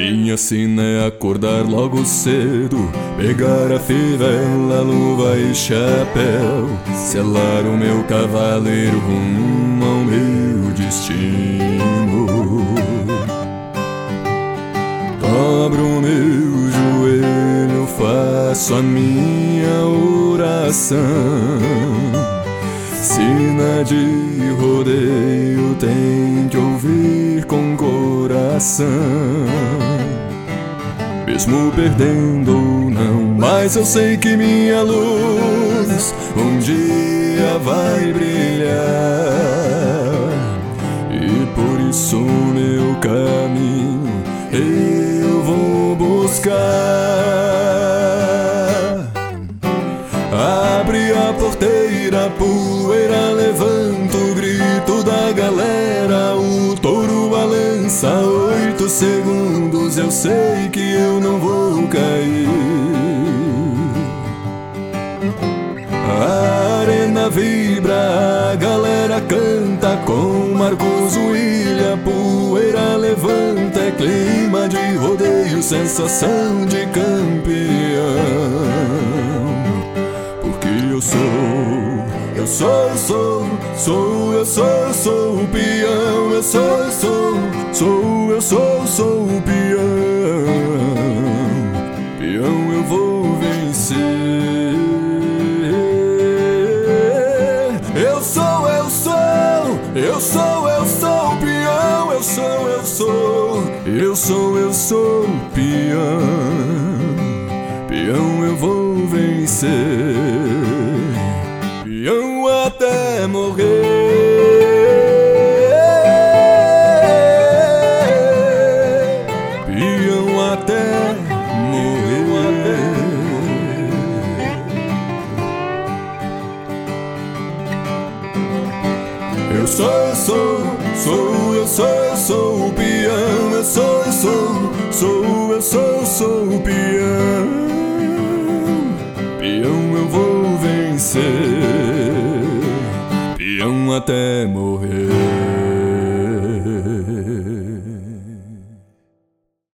Minha sina é acordar logo cedo, pegar a fivela, luva e chapéu, selar o meu cavaleiro rumo ao meu destino. Dobro o meu joelho, faço a minha oração. Sina de rodeio tem que ouvir com coração. Mesmo perdendo ou não, mas eu sei que minha luz um dia vai brilhar. E por isso meu caminho eu vou buscar. Abre a porteira, poeira, levanta o grito da galera. O touro balança 8 segundos, eu sei que eu não vou cair. A arena vibra, a galera canta com Marcos William. Poeira levanta, é clima de rodeio, sensação de campeão. Eu sou o peão. Eu sou o peão. Peão, eu vou vencer. Eu sou o peão. Eu sou o peão. Peão, eu vou vencer. Peão até morrer. Peão até morrer. Eu sou o peão. Eu sou o peão. Peão, eu vou vencer. Peão até morrer.